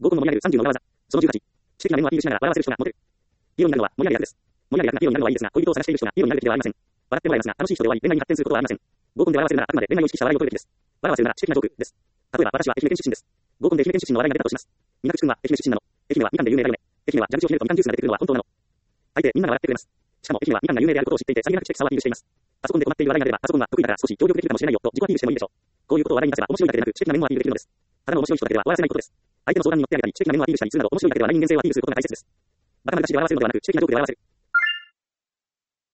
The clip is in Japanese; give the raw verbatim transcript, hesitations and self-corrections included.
合コンの盛り上げるさんじゅうの裏技。そのじゅうはち。知的な面をアピールしながら笑わせる人がモテる。ヒーローになるのは盛り上げるやつです。盛り上げ役がヒーローになるのはいいですが、恋人を探している人がヒーローになるべきではありません。笑ってもらいますが、楽しい人で終わり恋愛に発展することはありません。合コンで笑わせるならあくまで恋愛を意識した笑いを取るべきです。笑わせるなら知的なジョークです。例えば私は愛媛県出身です。合コンで愛媛県出身の笑いが出たとします。みなくちくんは愛媛出身なの。愛媛はみかんで有名だよね。愛媛は蛇口をひねるとみかんジュースが出てくるのは本当なの。大抵みんなが笑ってくれます。しかも愛媛はみかんが有名であることを知っていて、さりげなく知的さをアピールしています。パソコンで困っている話題が出れば、パソコンは得意だから少し協力できるかもしれないよと自己アピールしてもいいでしょう。こういうことを話題に出せば面白いだけでなく知的な面もアピールできるのです。ただの面白い人だけでは終わらせないことです。相手の相談に乗ってあげたり、知的な面をアピールしたりするなど面白いだけではない人間性をアピールすることが大切です。バカな話で笑わせるのではなく、知的なジョークで笑わせる。